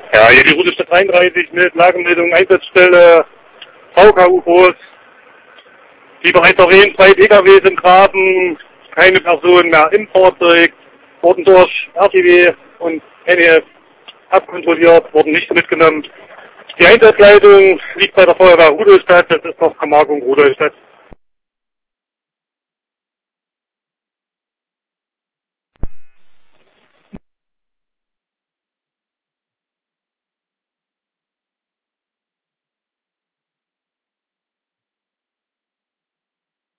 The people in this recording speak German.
Ja, hier die Rudolstadt 33 mit Lagemeldung, Einsatzstelle, VK-U-Bus. Wie bereits erwähnt, 2 PKWs im Graben, keine Personen mehr im Fahrzeug, wurden durch RTW und NEF abkontrolliert, wurden nicht mitgenommen. Die Einsatzleitung liegt bei der Feuerwehr Rudolstadt, das ist noch Gemarkung Rudolstadt.